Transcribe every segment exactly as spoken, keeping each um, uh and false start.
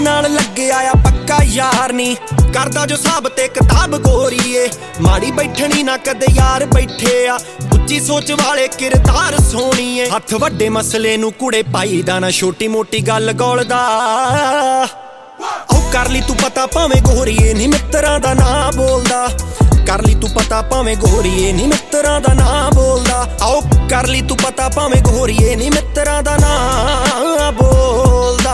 नाल लग्गिया आ पक्का यार नी करदा जो साहब ते किताब गोरीए माड़ी बैठनी ना कदे यार बैठे आ उच्ची सोच वाले किरदार सोहणीए हथ वड्डे मसले नू कुड़े पाई दा ना छोटी मोटी गल गौलदा कर ली तू पता भावें गोरीए नी मित्तरां दा ना बोलदा कर ली तू पता भावें गोरीए नी मित्तरां दा ना बोलदा आओ कर ली तू पता भावें गोरीए नी मित्तरां दा ना बोलदा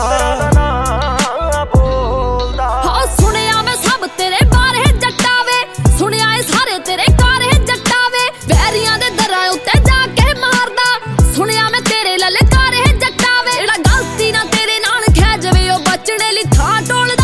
हाँ सुनिया मैं सब तेरे बारे जट्टा वे सुनिया ए सारे तेरे कारे जट्टा वे वैरियां दे दरां उत्ते जाके मारदा सुनिया मैं तेरे ललकारे जट्टा वे जेड़ा गलती ना तेरे नाल खै जवे ओ बचने लई थां टोलदा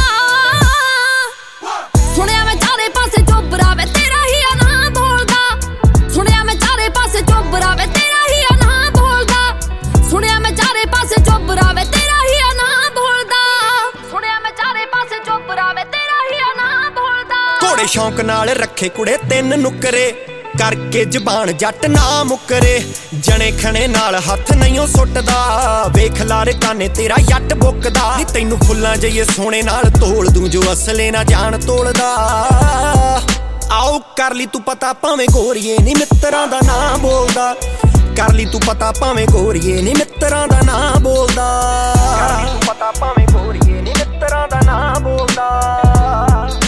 सुनिया मैं चारे पासे चोबरा वे तेरा ही ना बोलदा सुनिया मैं चारे पासे चोबरा वे तेरा ही ना बोलदा सुनिया मैं चारे पासे चोबरा वे तेरा ही ना बोलदा सुनिया मैं चारे पासे चोबरा वे तेरा ही ना बोलदा घोड़े शौक नाल रखे कुड़े तीन नुकरे करके जबान जट ना मुकरे जने खने नाल हथ नहीं सुटदा वेख लारे काने तेरा जट बुकदा नी तैनू फुल्लां जइए सोने नाल तोड़ दूं जो असले ना जान तोड़दा आओ कर ली तू पता भावें गोरीए नी मित्तरां दा ना बोलदा कर ली तू पता भावें गोरीए नी मित्तरां दा ना बोलदा कर ली तू पता भावें गोरीए नी मित्तरां दा ना बोलदा।